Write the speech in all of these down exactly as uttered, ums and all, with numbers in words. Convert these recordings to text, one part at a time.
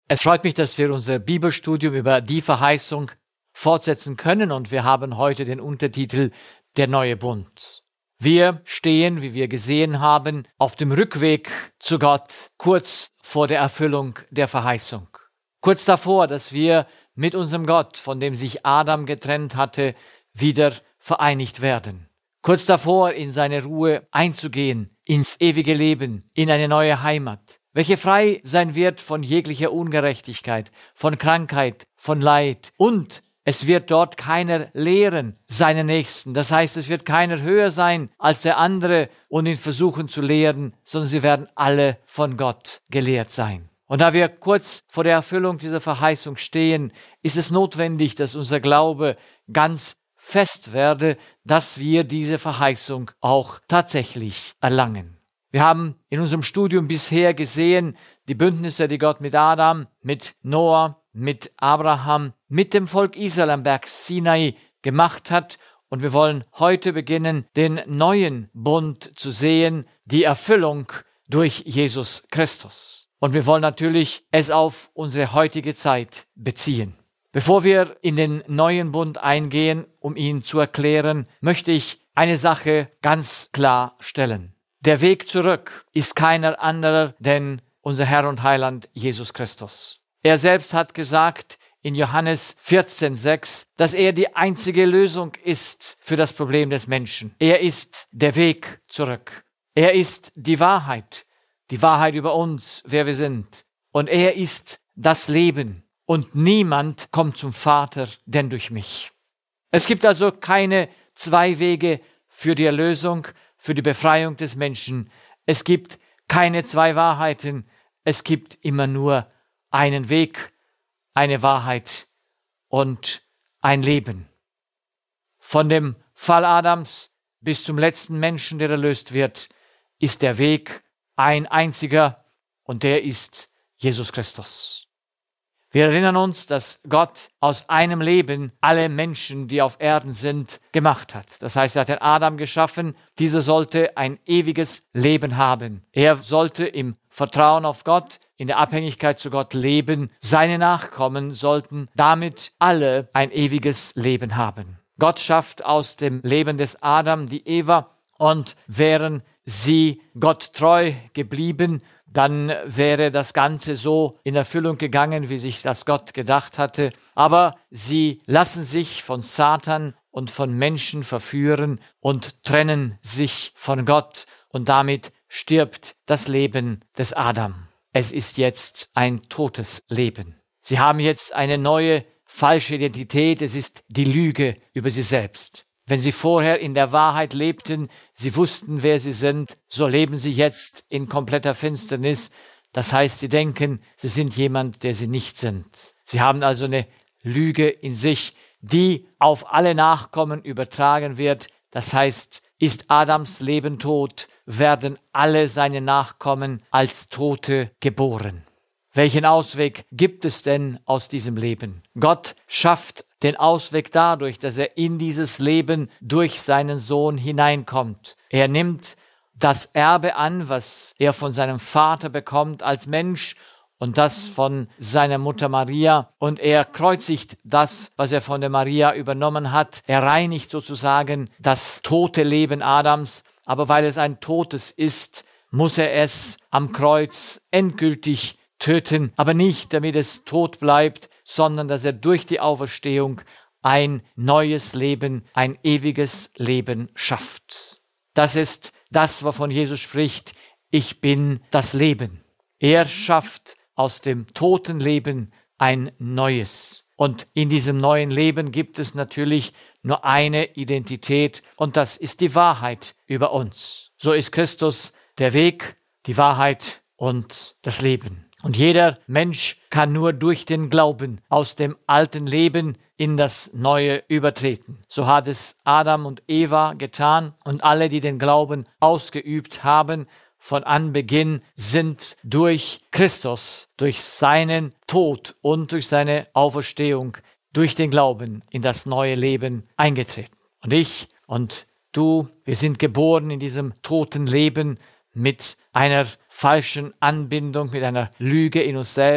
Es freut mich, dass wir unser Bibelstudium über die Verheißung fortsetzen können und wir haben heute den Untertitel Der neue Bund. Wir stehen, wie wir gesehen haben, auf dem Rückweg zu Gott, kurz vor der Erfüllung der Verheißung. Kurz davor, dass wir mit unserem Gott, von dem sich Adam getrennt hatte, wieder vereinigt werden. Kurz davor, in seine Ruhe einzugehen, ins ewige Leben, in eine neue Heimat, welche frei sein wird von jeglicher Ungerechtigkeit, von Krankheit, von Leid. Und es wird dort keiner lehren seinen Nächsten. Das heißt, es wird keiner höher sein als der andere und ihn versuchen zu lehren, sondern sie werden alle von Gott gelehrt sein. Und da wir kurz vor der Erfüllung dieser Verheißung stehen, ist es notwendig, dass unser Glaube ganz fest werde, dass wir diese Verheißung auch tatsächlich erlangen. Wir haben in unserem Studium bisher gesehen, die Bündnisse, die Gott mit Adam, mit Noah, mit Abraham, mit dem Volk Israel am Berg Sinai gemacht hat. Und wir wollen heute beginnen, den neuen Bund zu sehen, die Erfüllung durch Jesus Christus. Und wir wollen natürlich es auf unsere heutige Zeit beziehen. Bevor wir in den neuen Bund eingehen, um ihn zu erklären, möchte ich eine Sache ganz klar stellen. Der Weg zurück ist keiner anderer denn unser Herr und Heiland Jesus Christus. Er selbst hat gesagt in Johannes vierzehn sechs, dass er die einzige Lösung ist für das Problem des Menschen. Er ist der Weg zurück. Er ist die Wahrheit, die Wahrheit über uns, wer wir sind. Und er ist das Leben. Und niemand kommt zum Vater, denn durch mich. Es gibt also keine zwei Wege für die Erlösung, für die Befreiung des Menschen. Es gibt keine zwei Wahrheiten. Es gibt immer nur einen Weg, eine Wahrheit und ein Leben. Von dem Fall Adams bis zum letzten Menschen, der erlöst wird, ist der Weg ein einziger und der ist Jesus Christus. Wir erinnern uns, dass Gott aus einem Leben alle Menschen, die auf Erden sind, gemacht hat. Das heißt, er hat den Adam geschaffen. Dieser sollte ein ewiges Leben haben. Er sollte im Vertrauen auf Gott, in der Abhängigkeit zu Gott leben. Seine Nachkommen sollten damit alle ein ewiges Leben haben. Gott schafft aus dem Leben des Adam die Eva und wären sie Gott treu geblieben, dann wäre das Ganze so in Erfüllung gegangen, wie sich das Gott gedacht hatte. Aber sie lassen sich von Satan und von Menschen verführen und trennen sich von Gott und damit stirbt das Leben des Adam. Es ist jetzt ein totes Leben. Sie haben jetzt eine neue falsche Identität. Es ist die Lüge über sie selbst. Wenn sie vorher in der Wahrheit lebten, sie wussten, wer sie sind, so leben sie jetzt in kompletter Finsternis. Das heißt, sie denken, sie sind jemand, der sie nicht sind. Sie haben also eine Lüge in sich, die auf alle Nachkommen übertragen wird. Das heißt, ist Adams Leben tot, werden alle seine Nachkommen als Tote geboren. Welchen Ausweg gibt es denn aus diesem Leben? Gott schafft den Ausweg dadurch, dass er in dieses Leben durch seinen Sohn hineinkommt. Er nimmt das Erbe an, was er von seinem Vater bekommt als Mensch und das von seiner Mutter Maria. Und er kreuzigt das, was er von der Maria übernommen hat. Er reinigt sozusagen das tote Leben Adams. Aber weil es ein totes ist, muss er es am Kreuz endgültig töten, aber nicht, damit es tot bleibt, sondern dass er durch die Auferstehung ein neues Leben, ein ewiges Leben schafft. Das ist das, wovon Jesus spricht, ich bin das Leben. Er schafft aus dem toten Leben ein neues. Und in diesem neuen Leben gibt es natürlich nur eine Identität und das ist die Wahrheit über uns. So ist Christus der Weg, die Wahrheit und das Leben. Und jeder Mensch kann nur durch den Glauben aus dem alten Leben in das Neue übertreten. So hat es Adam und Eva getan und alle, die den Glauben ausgeübt haben, von Anbeginn sind durch Christus, durch seinen Tod und durch seine Auferstehung, durch den Glauben in das neue Leben eingetreten. Und ich und du, wir sind geboren in diesem toten Leben mit einer falschen Anbindung, mit einer Lüge in uns selbst.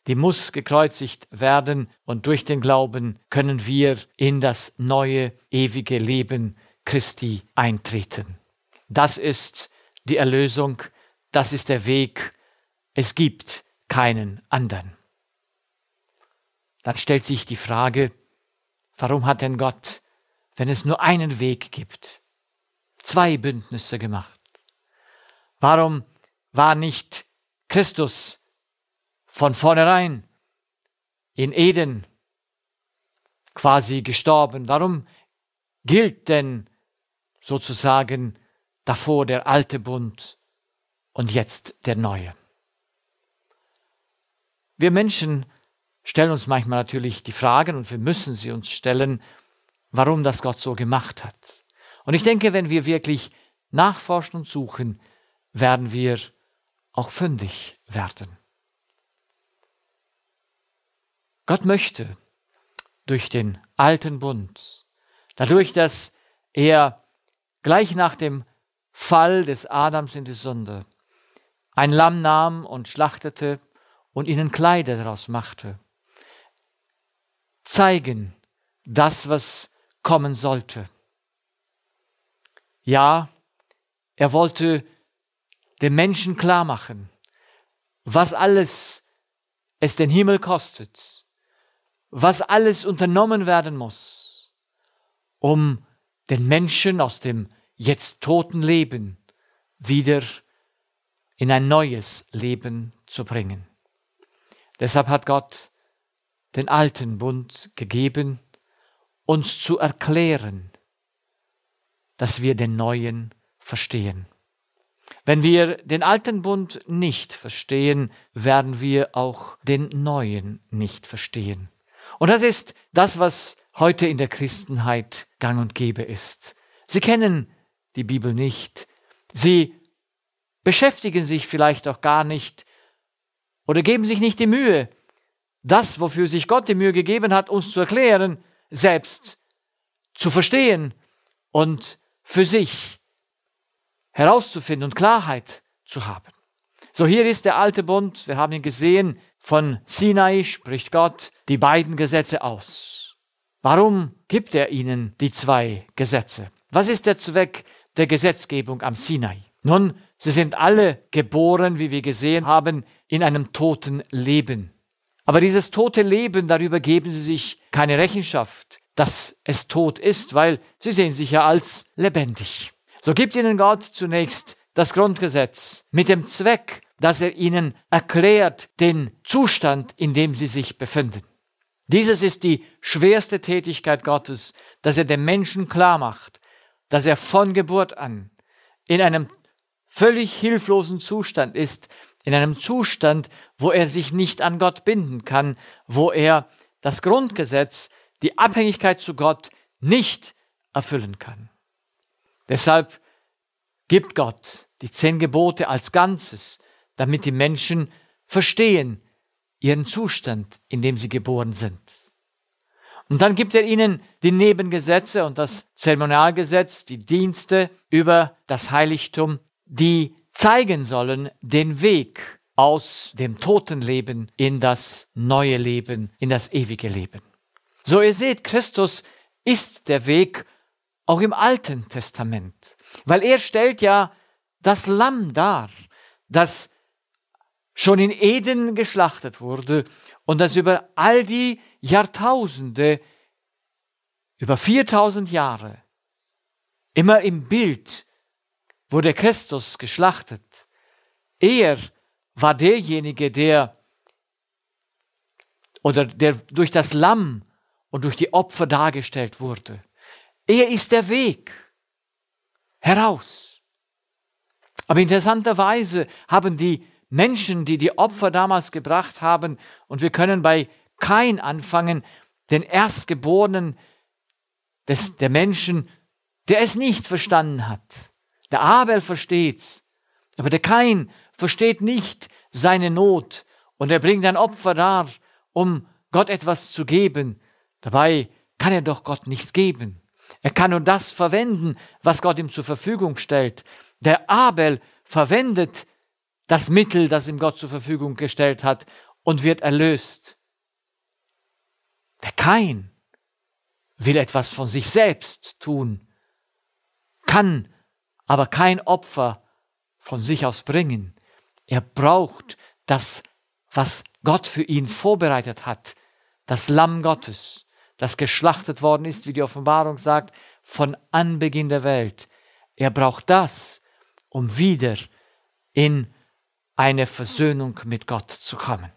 die muss gekreuzigt werden und durch den Glauben können wir in das neue, ewige Leben Christi eintreten. Das ist die Erlösung, das ist der Weg, es gibt keinen anderen. Dann stellt sich die Frage, warum hat denn Gott, wenn es nur einen Weg gibt, zwei Bündnisse gemacht? Warum war nicht Christus von vornherein in Eden quasi gestorben? Warum gilt denn sozusagen davor der alte Bund und jetzt der neue? Wir Menschen stellen uns manchmal natürlich die Fragen und wir müssen sie uns stellen, warum das Gott so gemacht hat. Und ich denke, wenn wir wirklich nachforschen und suchen, werden wir auch fündig werden. Gott möchte durch den alten Bund, dadurch, dass er gleich nach dem Fall des Adams in die Sünde ein Lamm nahm und schlachtete und ihnen Kleider daraus machte, zeigen das, was kommen sollte. Ja, er wollte den Menschen klar machen, was alles es den Himmel kostet, was alles unternommen werden muss, um den Menschen aus dem jetzt toten Leben wieder in ein neues Leben zu bringen. Deshalb hat Gott den alten Bund gegeben, uns zu erklären, dass wir den neuen verstehen. Wenn wir den alten Bund nicht verstehen, werden wir auch den neuen nicht verstehen. Und das ist das, was heute in der Christenheit gang und gäbe ist. Sie kennen die Bibel nicht. Sie beschäftigen sich vielleicht auch gar nicht oder geben sich nicht die Mühe, das, wofür sich Gott die Mühe gegeben hat, uns zu erklären, selbst zu verstehen und für sich herauszufinden und Klarheit zu haben. So, hier ist der alte Bund, wir haben ihn gesehen, von Sinai spricht Gott die beiden Gesetze aus. Warum gibt er ihnen die zwei Gesetze? Was ist der Zweck der Gesetzgebung am Sinai? Nun, sie sind alle geboren, wie wir gesehen haben, in einem toten Leben. Aber dieses tote Leben, darüber geben sie sich keine Rechenschaft, dass es tot ist, weil sie sehen sich ja als lebendig. So gibt ihnen Gott zunächst das Grundgesetz mit dem Zweck, dass er ihnen erklärt den Zustand, in dem sie sich befinden. Dieses ist die schwerste Tätigkeit Gottes, dass er dem Menschen klar macht, dass er von Geburt an in einem völlig hilflosen Zustand ist, in einem Zustand, wo er sich nicht an Gott binden kann, wo er das Grundgesetz, die Abhängigkeit zu Gott nicht erfüllen kann. Deshalb gibt Gott die zehn Gebote als Ganzes, damit die Menschen verstehen ihren Zustand, in dem sie geboren sind. Und dann gibt er ihnen die Nebengesetze und das Zeremonialgesetz, die Dienste über das Heiligtum, die zeigen sollen den Weg aus dem toten Leben in das neue Leben, in das ewige Leben. So, ihr seht, Christus ist der Weg auch im Alten Testament, weil er stellt ja das Lamm dar, das schon in Eden geschlachtet wurde und das über all die Jahrtausende, über viertausend Jahre, immer im Bild wurde Christus geschlachtet. Er war derjenige, der oder der durch das Lamm und durch die Opfer dargestellt wurde. Er ist der Weg heraus. Aber interessanterweise haben die Menschen, die die Opfer damals gebracht haben, und wir können bei Kain anfangen, den Erstgeborenen des, der Menschen, der es nicht verstanden hat. Der Abel versteht's, aber der Kain versteht nicht seine Not und er bringt ein Opfer dar, um Gott etwas zu geben. Dabei kann er doch Gott nichts geben. Er kann nur das verwenden, was Gott ihm zur Verfügung stellt. Der Abel verwendet das Mittel, das ihm Gott zur Verfügung gestellt hat, und wird erlöst. Der Kain will etwas von sich selbst tun, kann aber kein Opfer von sich aus bringen. Er braucht das, was Gott für ihn vorbereitet hat, das Lamm Gottes, das geschlachtet worden ist, wie die Offenbarung sagt, von Anbeginn der Welt. Er braucht das, um wieder in eine Versöhnung mit Gott zu kommen.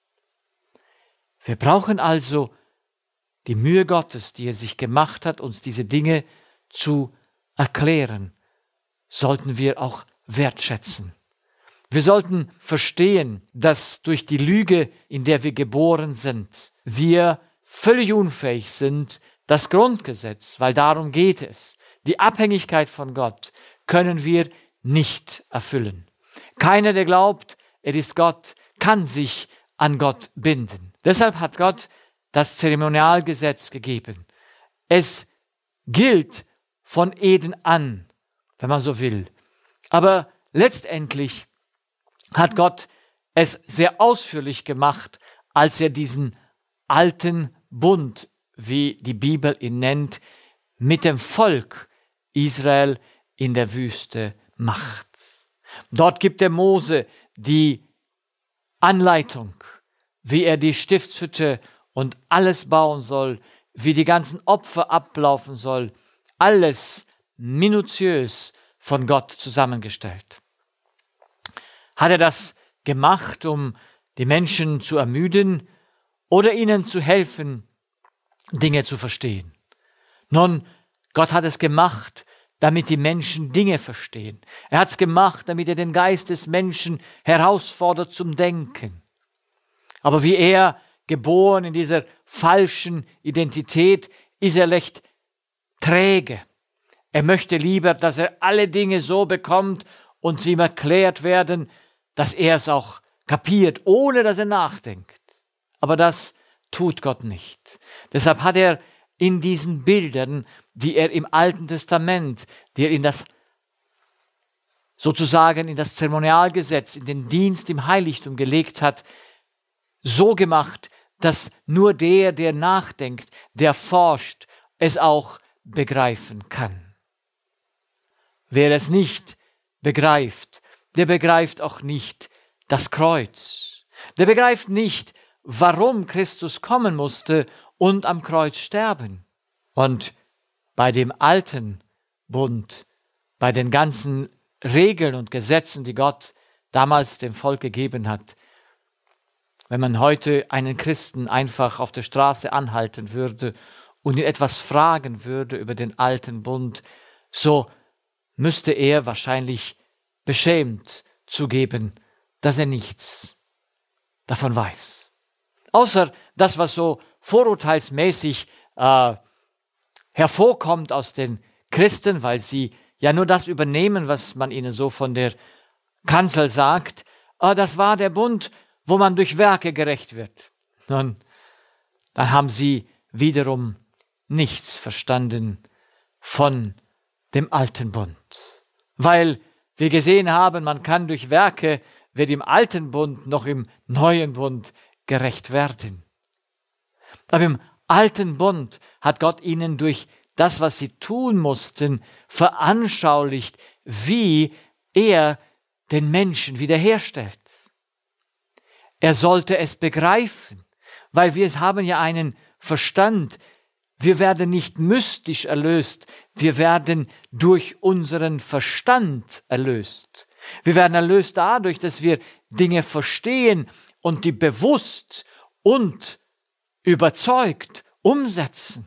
Wir brauchen also die Mühe Gottes, die er sich gemacht hat, uns diese Dinge zu erklären, sollten wir auch wertschätzen. Wir sollten verstehen, dass durch die Lüge, in der wir geboren sind, wir völlig unfähig sind, das Grundgesetz, weil darum geht es, die Abhängigkeit von Gott, können wir nicht erfüllen. Keiner, der glaubt, er ist Gott, kann sich an Gott binden. Deshalb hat Gott das Zeremonialgesetz gegeben. Es gilt von Eden an, wenn man so will. Aber letztendlich hat Gott es sehr ausführlich gemacht, als er diesen alten Bund, wie die Bibel ihn nennt, mit dem Volk Israel in der Wüste macht. Dort gibt er Mose die Anleitung, wie er die Stiftshütte und alles bauen soll, wie die ganzen Opfer ablaufen soll, alles minutiös von Gott zusammengestellt. Hat er das gemacht, um die Menschen zu ermüden oder ihnen zu helfen, Dinge zu verstehen? Nun, Gott hat es gemacht, damit die Menschen Dinge verstehen. Er hat es gemacht, damit er den Geist des Menschen herausfordert zum Denken. Aber wie er, geboren in dieser falschen Identität, ist er recht träge. Er möchte lieber, dass er alle Dinge so bekommt und sie ihm erklärt werden, dass er es auch kapiert, ohne dass er nachdenkt. Aber das tut Gott nicht. Deshalb hat er in diesen Bildern, die er im Alten Testament, die er in das sozusagen in das Zeremonialgesetz, in den Dienst im Heiligtum gelegt hat, so gemacht, dass nur der, der nachdenkt, der forscht, es auch begreifen kann. Wer es nicht begreift, der begreift auch nicht das Kreuz. Der begreift nicht, warum Christus kommen musste und am Kreuz sterben. Und bei dem alten Bund, bei den ganzen Regeln und Gesetzen, die Gott damals dem Volk gegeben hat, wenn man heute einen Christen einfach auf der Straße anhalten würde und ihn etwas fragen würde über den alten Bund, so müsste er wahrscheinlich beschämt zugeben, dass er nichts davon weiß. Außer das, was so vorurteilsmäßig äh, hervorkommt aus den Christen, weil sie ja nur das übernehmen, was man ihnen so von der Kanzel sagt. Äh, das war der Bund, wo man durch Werke gerecht wird. Nun, dann haben sie wiederum nichts verstanden von dem alten Bund. Weil wir gesehen haben, man kann durch Werke, weder im alten Bund noch im neuen Bund gerecht werden. Aber im alten Bund hat Gott ihnen durch das, was sie tun mussten, veranschaulicht, wie er den Menschen wiederherstellt. Er sollte es begreifen, weil wir haben ja einen Verstand. Wir werden nicht mystisch erlöst, wir werden durch unseren Verstand erlöst. Wir werden erlöst dadurch, dass wir Dinge verstehen und die bewusst und überzeugt umsetzen.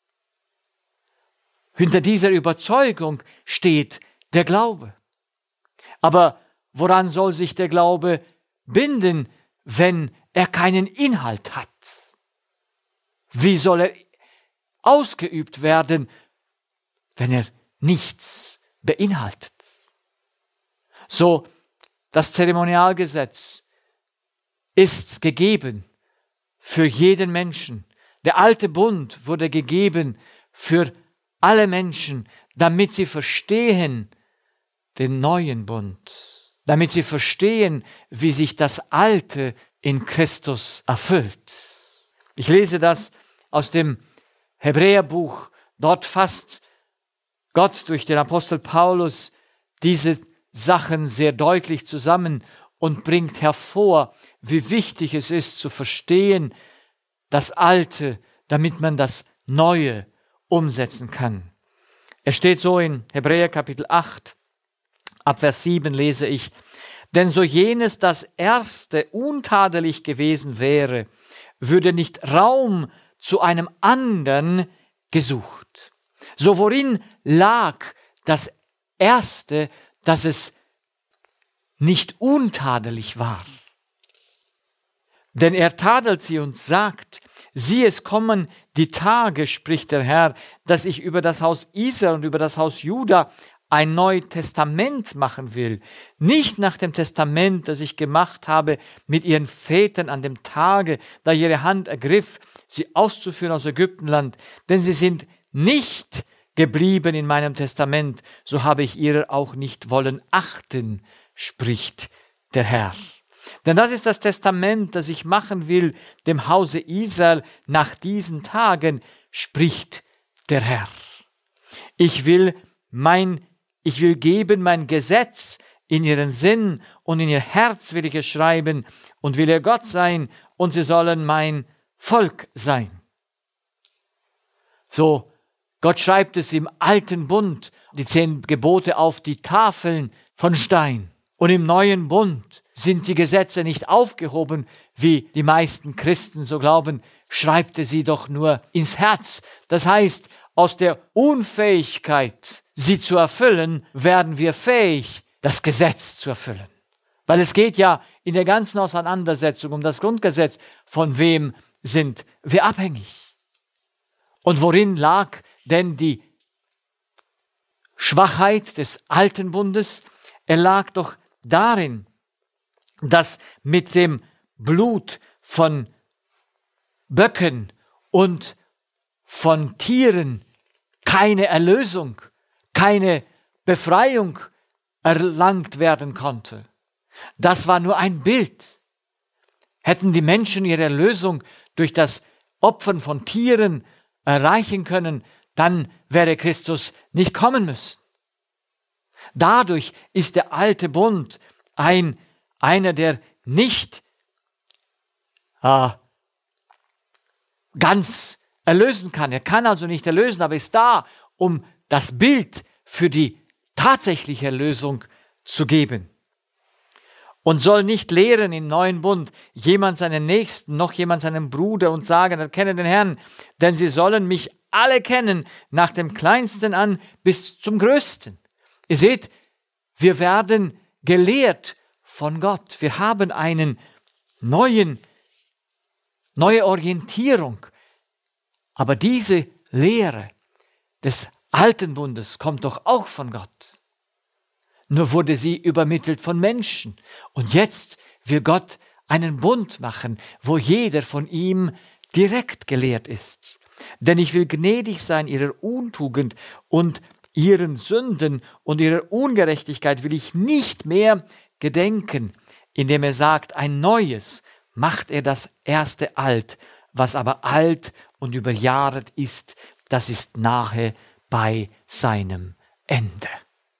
Hinter dieser Überzeugung steht der Glaube. Aber woran soll sich der Glaube binden, wenn er keinen Inhalt hat? Wie soll er ausgeübt werden, wenn er nichts beinhaltet? So, das Zeremonialgesetz ist gegeben für jeden Menschen. Der alte Bund wurde gegeben für alle Menschen, damit sie verstehen den neuen Bund, damit sie verstehen, wie sich das Alte in Christus erfüllt. Ich lese das aus dem Hebräerbuch. Dort fasst Gott durch den Apostel Paulus diese Sachen sehr deutlich zusammen und bringt hervor, wie wichtig es ist zu verstehen, das Alte, damit man das Neue umsetzen kann. Es steht so in Hebräer Kapitel acht, ab Vers sieben lese ich: Denn so jenes das Erste untadelig gewesen wäre, würde nicht Raum zu einem anderen gesucht. So worin lag das Erste, dass es nicht untadelig war? Denn er tadelt sie und sagt: Sieh, es kommen die Tage, spricht der Herr, dass ich über das Haus Israel und über das Haus Juda ein neues Testament machen will. Nicht nach dem Testament, das ich gemacht habe mit ihren Vätern an dem Tage, da ihre Hand ergriff, sie auszuführen aus Ägyptenland. Denn sie sind nicht geblieben in meinem Testament, so habe ich ihrer auch nicht wollen achten, spricht der Herr. Denn das ist das Testament, das ich machen will, dem Hause Israel nach diesen Tagen, spricht der Herr. Ich will mein, ich will geben mein Gesetz in ihren Sinn und in ihr Herz will ich es schreiben und will ihr Gott sein und sie sollen mein Volk sein. So, Gott schreibt es im alten Bund, die zehn Gebote auf die Tafeln von Stein. Und im neuen Bund sind die Gesetze nicht aufgehoben, wie die meisten Christen so glauben, schreibt er sie doch nur ins Herz. Das heißt, aus der Unfähigkeit, sie zu erfüllen, werden wir fähig, das Gesetz zu erfüllen. Weil es geht ja in der ganzen Auseinandersetzung um das Grundgesetz, von wem sind wir abhängig? Und worin lag denn die Schwachheit des alten Bundes? Er lag doch darin, dass mit dem Blut von Böcken und von Tieren keine Erlösung, keine Befreiung erlangt werden konnte. Das war nur ein Bild. Hätten die Menschen ihre Erlösung durch das Opfern von Tieren erreichen können, dann wäre Christus nicht kommen müssen. Dadurch ist der alte Bund ein, einer, der nicht äh, ganz erlösen kann. Er kann also nicht erlösen, aber ist da, um das Bild für die tatsächliche Erlösung zu geben. Und soll nicht lehren im neuen Bund jemand seinen Nächsten, noch jemand seinen Bruder und sagen, erkenne den Herrn, denn sie sollen mich alle kennen, nach dem Kleinsten an bis zum Größten. Ihr seht, wir werden gelehrt von Gott. Wir haben einen neuen, neue Orientierung. Aber diese Lehre des alten Bundes kommt doch auch von Gott. Nur wurde sie übermittelt von Menschen. Und jetzt will Gott einen Bund machen, wo jeder von ihm direkt gelehrt ist. Denn ich will gnädig sein ihrer Untugend und ihren Sünden und ihrer Ungerechtigkeit will ich nicht mehr gedenken, indem er sagt, ein Neues macht er das Erste alt, was aber alt und überjahret ist, das ist nahe bei seinem Ende.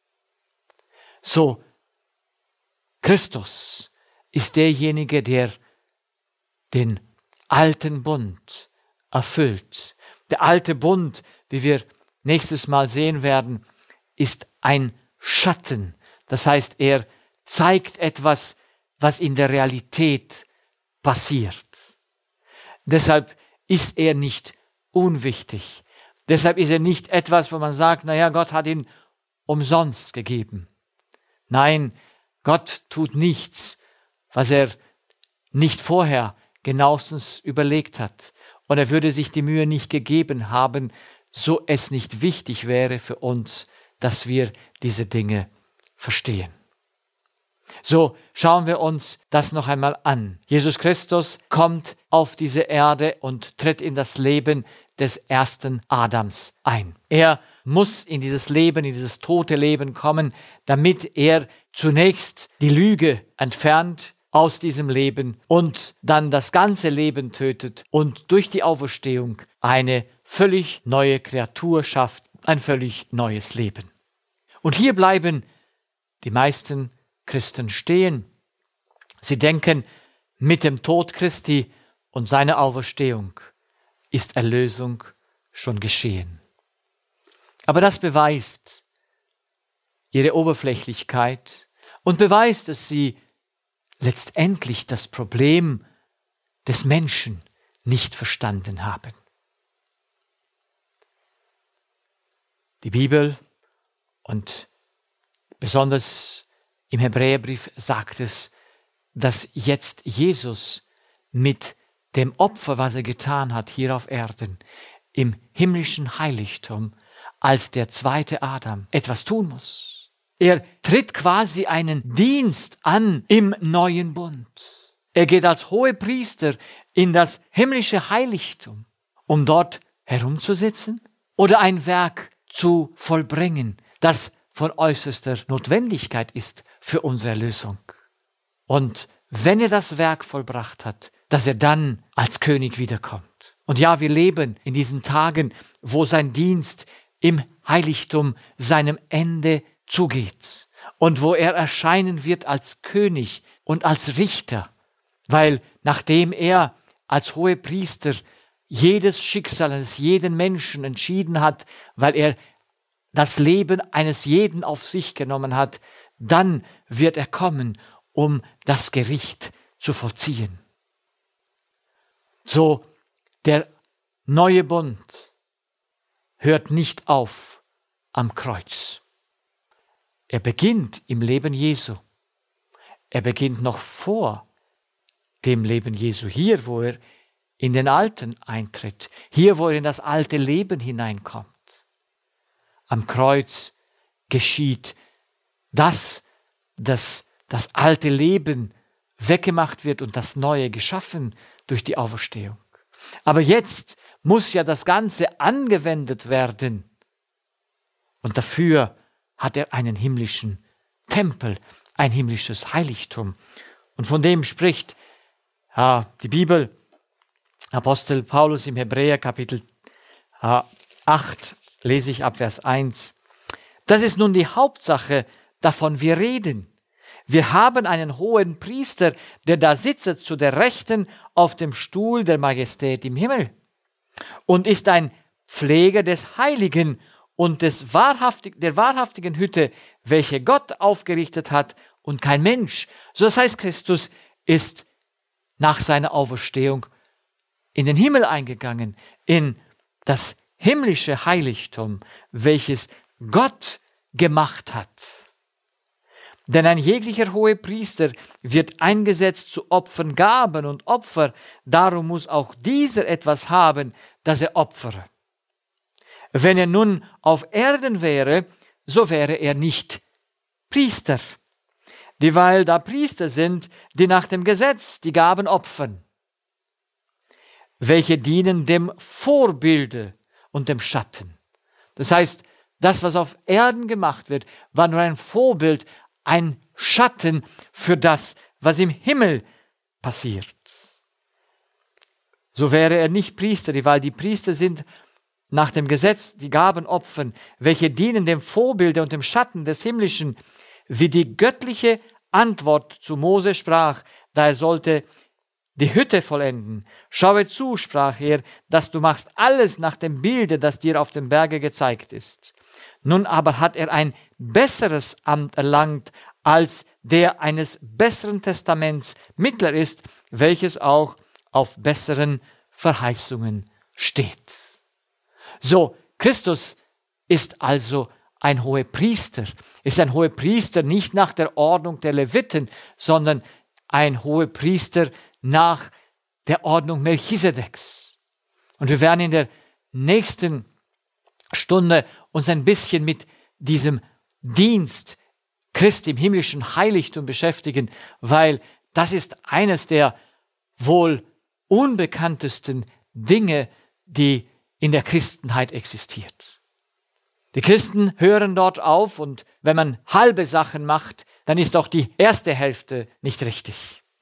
So, Christus ist derjenige, der den alten Bund erfüllt. Der alte Bund, wie wir nächstes Mal sehen werden, ist ein Schatten. Das heißt, er zeigt etwas, was in der Realität passiert. Deshalb ist er nicht unwichtig. Deshalb ist er nicht etwas, wo man sagt, naja, Gott hat ihn umsonst gegeben. Nein, Gott tut nichts, was er nicht vorher genauestens überlegt hat. Und er würde sich die Mühe nicht gegeben haben, so es nicht wichtig wäre für uns, dass wir diese Dinge verstehen. So, schauen wir uns das noch einmal an. Jesus Christus kommt auf diese Erde und tritt in das Leben des ersten Adams ein. Er muss in dieses Leben, in dieses tote Leben kommen, damit er zunächst die Lüge entfernt, aus diesem Leben und dann das ganze Leben tötet und durch die Auferstehung eine völlig neue Kreatur schafft, ein völlig neues Leben. Und hier bleiben die meisten Christen stehen. Sie denken, mit dem Tod Christi und seiner Auferstehung ist Erlösung schon geschehen. Aber das beweist ihre Oberflächlichkeit und beweist, dass sie letztendlich das Problem des Menschen nicht verstanden haben. Die Bibel und besonders im Hebräerbrief sagt es, dass jetzt Jesus mit dem Opfer, was er getan hat hier auf Erden, im himmlischen Heiligtum als der zweite Adam etwas tun muss. Er tritt quasi einen Dienst an im neuen Bund. Er geht als Hohepriester in das himmlische Heiligtum, um dort herumzusitzen oder ein Werk zu vollbringen, das von äußerster Notwendigkeit ist für unsere Erlösung. Und wenn er das Werk vollbracht hat, dass er dann als König wiederkommt. Und ja, wir leben in diesen Tagen, wo sein Dienst im Heiligtum seinem Ende zugeht und wo er erscheinen wird als König und als Richter, weil nachdem er als Hohepriester jedes Schicksal eines jeden Menschen entschieden hat, weil er das Leben eines jeden auf sich genommen hat, dann wird er kommen, um das Gericht zu vollziehen. So, der neue Bund hört nicht auf am Kreuz. Er beginnt im Leben Jesu. Er beginnt noch vor dem Leben Jesu, hier, wo er in den Alten eintritt, hier, wo er in das alte Leben hineinkommt. Am Kreuz geschieht das, dass das alte Leben weggemacht wird und das Neue geschaffen durch die Auferstehung. Aber jetzt muss ja das Ganze angewendet werden. Und dafür hat er einen himmlischen Tempel, ein himmlisches Heiligtum. Und von dem spricht ja, die Bibel, Apostel Paulus im Hebräer Kapitel ja, acht, lese ich ab Vers eins. Das ist nun die Hauptsache, davon wir reden. Wir haben einen hohen Priester, der da sitzt zu der Rechten auf dem Stuhl der Majestät im Himmel und ist ein Pfleger des Heiligen und des wahrhaftig, der wahrhaftigen Hütte, welche Gott aufgerichtet hat und kein Mensch. So das heißt, Christus ist nach seiner Auferstehung in den Himmel eingegangen, in das himmlische Heiligtum, welches Gott gemacht hat. Denn ein jeglicher Hohepriester wird eingesetzt zu Opfern, Gaben und Opfer, darum muss auch dieser etwas haben, das er opfere. Wenn er nun auf Erden wäre, so wäre er nicht Priester, dieweil da Priester sind, die nach dem Gesetz die Gaben opfern, welche dienen dem Vorbilde und dem Schatten. Das heißt, das, was auf Erden gemacht wird, war nur ein Vorbild, ein Schatten für das, was im Himmel passiert. So wäre er nicht Priester, weil die Priester sind nach dem Gesetz die Gaben opfern, welche dienen dem Vorbilde und dem Schatten des Himmlischen, wie die göttliche Antwort zu Mose sprach, da er sollte die Hütte vollenden. Schaue zu, sprach er, dass du machst alles nach dem Bilde, das dir auf dem Berge gezeigt ist. Nun aber hat er ein besseres Amt erlangt, als der eines besseren Testaments Mittler ist, welches auch auf besseren Verheißungen steht. So, Christus ist also ein Hohepriester, ist ein Hohepriester nicht nach der Ordnung der Leviten, sondern ein Hohepriester nach der Ordnung Melchisedeks. Und wir werden in der nächsten Stunde uns ein bisschen mit diesem Dienst Christi im himmlischen Heiligtum beschäftigen, weil das ist eines der wohl unbekanntesten Dinge, die in der Christenheit existiert. Die Christen hören dort auf und wenn man halbe Sachen macht, dann ist auch die erste Hälfte nicht richtig.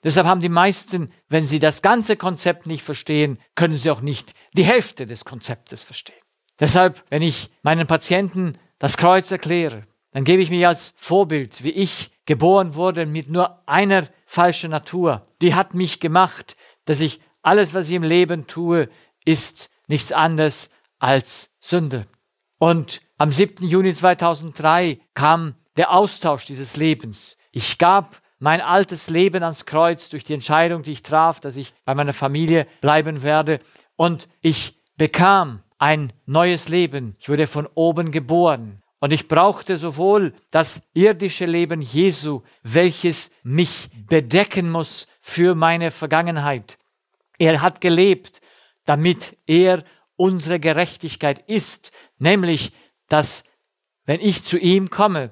Deshalb haben die meisten, wenn sie das ganze Konzept nicht verstehen, können sie auch nicht die Hälfte des Konzeptes verstehen. Deshalb, wenn ich meinen Patienten das Kreuz erkläre, dann gebe ich mir als Vorbild, wie ich geboren wurde mit nur einer falschen Natur. Die hat mich gemacht, dass ich alles, was ich im Leben tue, ist nichts anderes als Sünde. Und am siebten Juni zweitausenddrei kam der Austausch dieses Lebens. Ich gab mein altes Leben ans Kreuz durch die Entscheidung, die ich traf, dass ich bei meiner Familie bleiben werde. Und ich bekam ein neues Leben. Ich wurde von oben geboren. Und ich brauchte sowohl das irdische Leben Jesu, welches mich bedecken muss für meine Vergangenheit. Er hat gelebt, damit er unsere Gerechtigkeit ist, nämlich, dass wenn ich zu ihm komme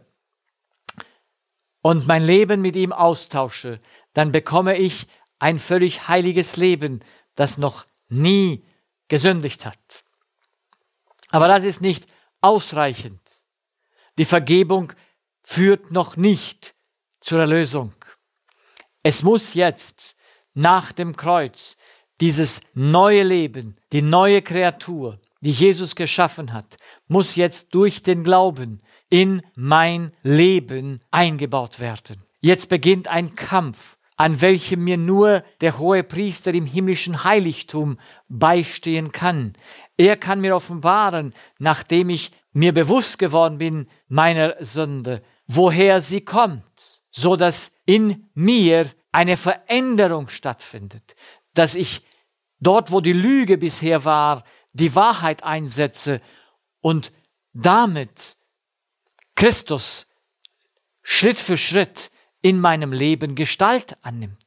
und mein Leben mit ihm austausche, dann bekomme ich ein völlig heiliges Leben, das noch nie gesündigt hat. Aber das ist nicht ausreichend. Die Vergebung führt noch nicht zur Erlösung. Es muss jetzt nach dem Kreuz dieses neue Leben, die neue Kreatur, die Jesus geschaffen hat, muss jetzt durch den Glauben in mein Leben eingebaut werden. Jetzt beginnt ein Kampf, an welchem mir nur der Hohepriester im himmlischen Heiligtum beistehen kann. Er kann mir offenbaren, nachdem ich mir bewusst geworden bin meiner Sünde, woher sie kommt, so dass in mir eine Veränderung stattfindet, dass ich dort, wo die Lüge bisher war, die Wahrheit einsetze und damit Christus Schritt für Schritt in meinem Leben Gestalt annimmt.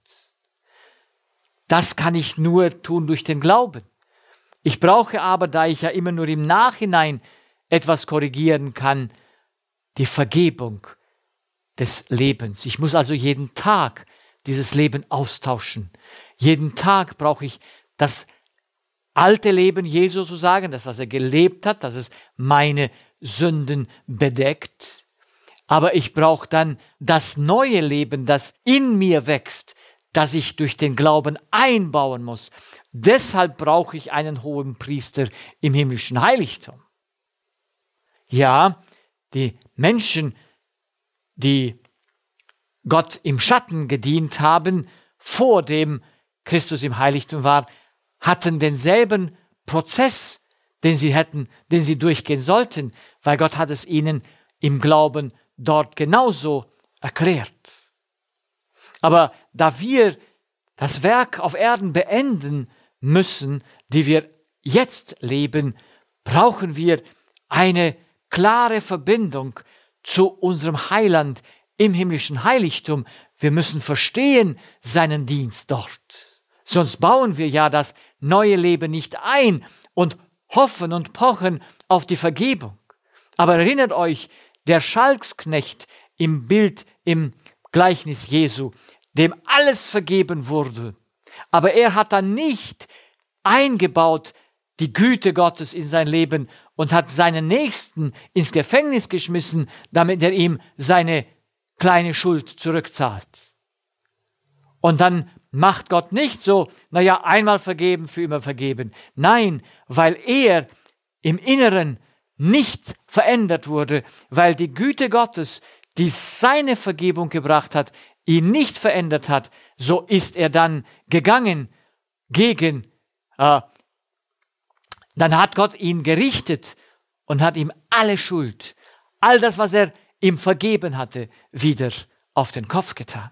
Das kann ich nur tun durch den Glauben. Ich brauche aber, da ich ja immer nur im Nachhinein etwas korrigieren kann, die Vergebung des Lebens. Ich muss also jeden Tag dieses Leben austauschen. Jeden Tag brauche ich das alte Leben Jesu sozusagen, das, was er gelebt hat, dass es meine Sünden bedeckt. Aber ich brauche dann das neue Leben, das in mir wächst, das ich durch den Glauben einbauen muss. Deshalb brauche ich einen hohen Priester im himmlischen Heiligtum. Ja, die Menschen, die Gott im Schatten gedient haben, vor dem Christus im Heiligtum war, hatten denselben Prozess, den sie hätten, den sie durchgehen sollten, weil Gott hat es ihnen im Glauben dort genauso erklärt. Aber da wir das Werk auf Erden beenden müssen, die wir jetzt leben, brauchen wir eine klare Verbindung zu unserem Heiland im himmlischen Heiligtum. Wir müssen verstehen seinen Dienst dort. Sonst bauen wir ja das neue Leben nicht ein und hoffen und pochen auf die Vergebung. Aber erinnert euch, der Schalksknecht im Bild, im Gleichnis Jesu, dem alles vergeben wurde, aber er hat dann nicht eingebaut die Güte Gottes in sein Leben und hat seinen Nächsten ins Gefängnis geschmissen, damit er ihm seine kleine Schuld zurückzahlt. Und dann macht Gott nicht so, naja, einmal vergeben, für immer vergeben. Nein, weil er im Inneren nicht verändert wurde, weil die Güte Gottes, die seine Vergebung gebracht hat, ihn nicht verändert hat, so ist er dann gegangen gegen, äh, dann hat Gott ihn gerichtet und hat ihm alle Schuld, all das, was er ihm vergeben hatte, wieder auf den Kopf getan.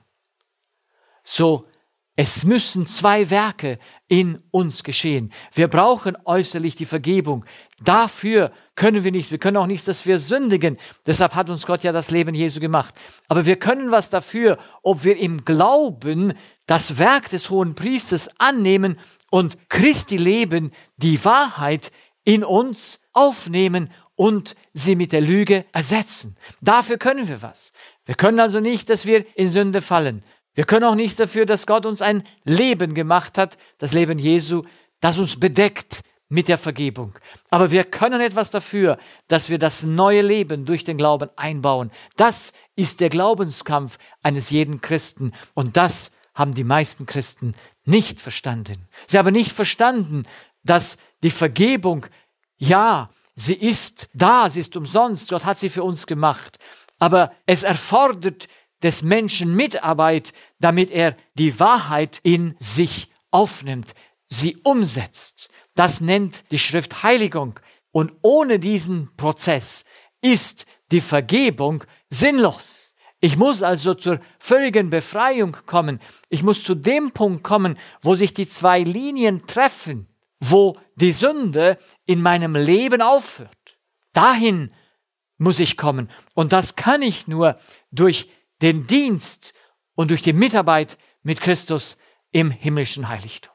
So, es müssen zwei Werke in uns geschehen. Wir brauchen äußerlich die Vergebung. Dafür können wir nichts. Wir können auch nichts, dass wir sündigen. Deshalb hat uns Gott ja das Leben Jesu gemacht. Aber wir können was dafür, ob wir im Glauben das Werk des hohen Priesters annehmen und Christi Leben, die Wahrheit in uns aufnehmen und sie mit der Lüge ersetzen. Dafür können wir was. Wir können also nicht, dass wir in Sünde fallen. Wir können auch nicht dafür, dass Gott uns ein Leben gemacht hat, das Leben Jesu, das uns bedeckt mit der Vergebung. Aber wir können etwas dafür, dass wir das neue Leben durch den Glauben einbauen. Das ist der Glaubenskampf eines jeden Christen und das haben die meisten Christen nicht verstanden. Sie haben nicht verstanden, dass die Vergebung, ja, sie ist da, sie ist umsonst, Gott hat sie für uns gemacht. Aber es erfordert des Menschen Mitarbeit, damit er die Wahrheit in sich aufnimmt, sie umsetzt. Das nennt die Schrift Heiligung. Und ohne diesen Prozess ist die Vergebung sinnlos. Ich muss also zur völligen Befreiung kommen. Ich muss zu dem Punkt kommen, wo sich die zwei Linien treffen, wo die Sünde in meinem Leben aufhört. Dahin muss ich kommen. Und das kann ich nur durch den Dienst und durch die Mitarbeit mit Christus im himmlischen Heiligtum.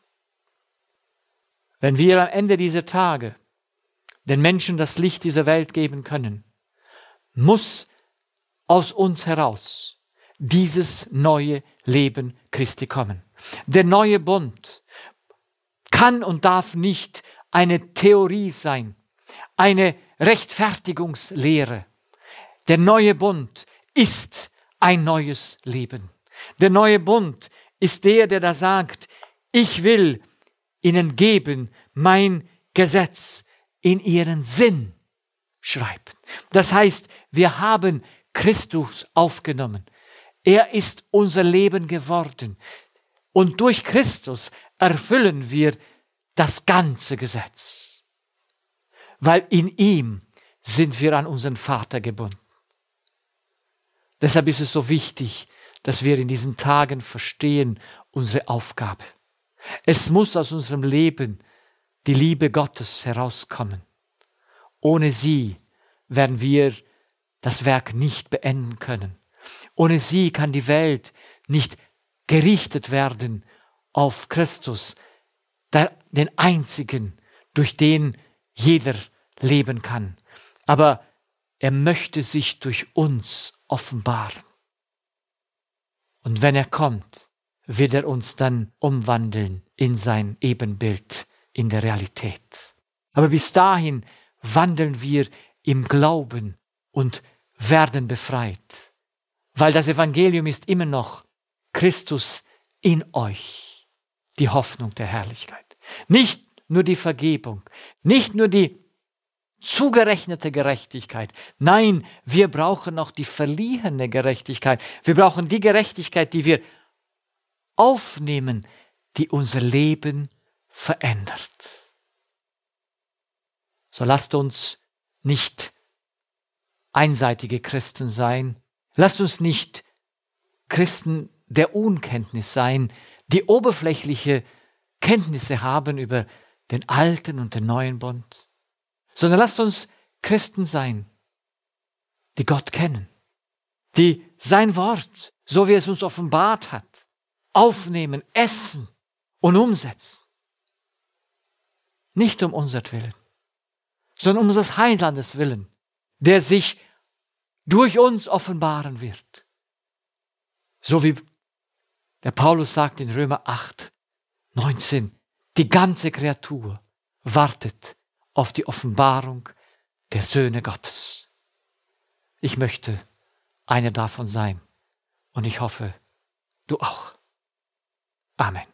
Wenn wir am Ende dieser Tage den Menschen das Licht dieser Welt geben können, muss aus uns heraus dieses neue Leben Christi kommen. Der neue Bund kann und darf nicht eine Theorie sein, eine Rechtfertigungslehre. Der neue Bund ist ein neues Leben. Der neue Bund ist der, der da sagt, ich will ihnen geben, mein Gesetz in ihren Sinn schreiben. Das heißt, wir haben Christus aufgenommen. Er ist unser Leben geworden. Und durch Christus erfüllen wir das ganze Gesetz. Weil in ihm sind wir an unseren Vater gebunden. Deshalb ist es so wichtig, dass wir in diesen Tagen verstehen, unsere Aufgabe. Es muss aus unserem Leben die Liebe Gottes herauskommen. Ohne sie werden wir das Werk nicht beenden können. Ohne sie kann die Welt nicht gerichtet werden auf Christus, der, den einzigen, durch den jeder leben kann. Aber er möchte sich durch uns offenbaren. Und wenn er kommt, wird er uns dann umwandeln in sein Ebenbild, in der Realität. Aber bis dahin wandeln wir im Glauben und werden befreit. Weil das Evangelium ist immer noch Christus in euch, die Hoffnung der Herrlichkeit. Nicht nur die Vergebung, nicht nur die zugerechnete Gerechtigkeit. Nein, wir brauchen noch die verliehene Gerechtigkeit. Wir brauchen die Gerechtigkeit, die wir aufnehmen, die unser Leben verändert. So lasst uns nicht einseitige Christen sein. Lasst uns nicht Christen der Unkenntnis sein, die oberflächliche Kenntnisse haben über den alten und den neuen Bund, sondern lasst uns Christen sein, die Gott kennen, die sein Wort, so wie es uns offenbart hat, aufnehmen, essen und umsetzen. Nicht um unsertwillen, sondern um unseres Heilandes willen, der sich durch uns offenbaren wird. So wie der Paulus sagt in Römer acht, neunzehn, die ganze Kreatur wartet auf die Offenbarung der Söhne Gottes. Ich möchte einer davon sein und ich hoffe, du auch. Amen.